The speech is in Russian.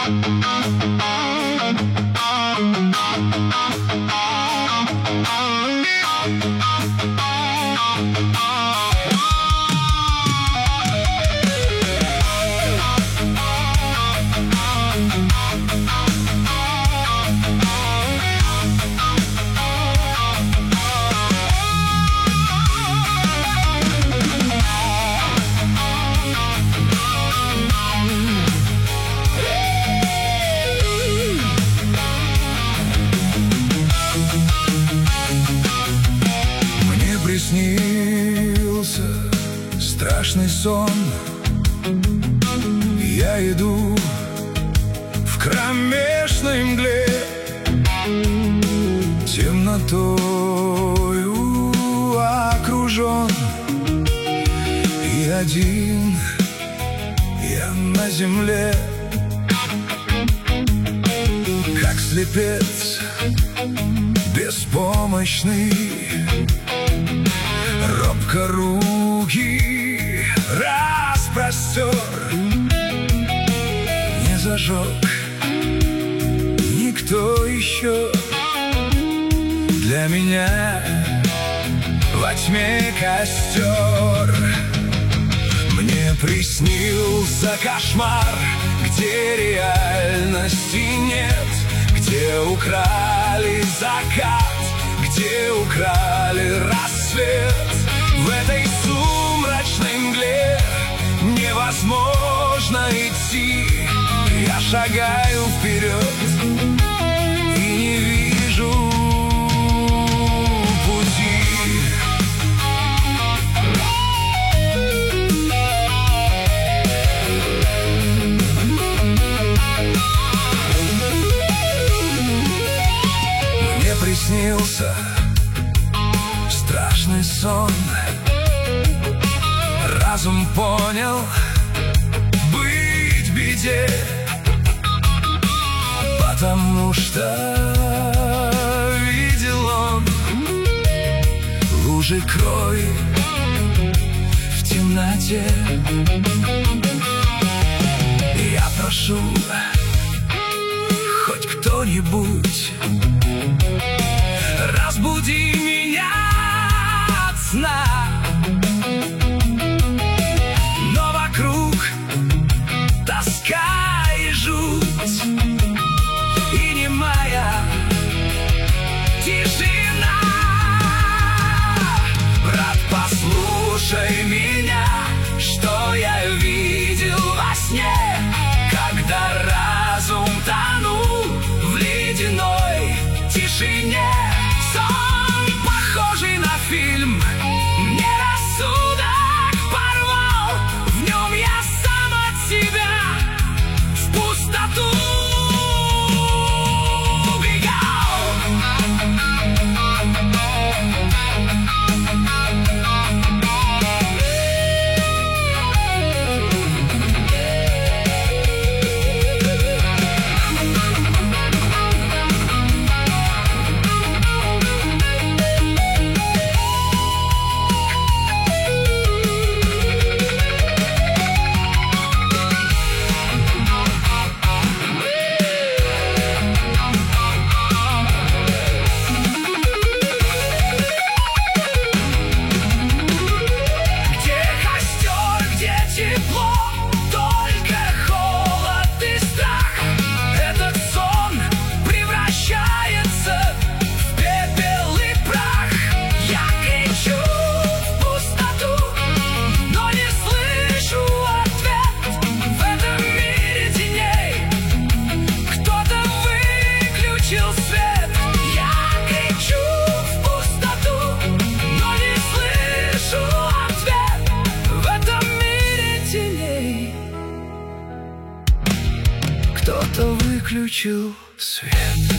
Мне приснился страшный сон. Я иду в кромешной мгле, темнотою окружен, и один я на земле, как слепец беспомощный, робко руки распростер, не зажег никто еще. Для меня во тьме костер. Мне приснился кошмар, где реальности нет, где украли закат, где украли рассвет. В этой сумрачной мгле невозможно идти. Я шагаю вперед и не вижу пути. Мне приснился страшный сон. Разум понял быть беде, потому что видел он лужи крови в темноте. Я прошу, хоть кто-нибудь разбуди меня от сна. Но вокруг тоска и жуть, и немая тишина. Брат, послушай меня, что я видел во сне, когда разум тонул в ледяной тишине. Сон, похожий на фильм, мне рассудок порвал. В нем я сам от себя в пустоту убегал. Кто-то выключил свет.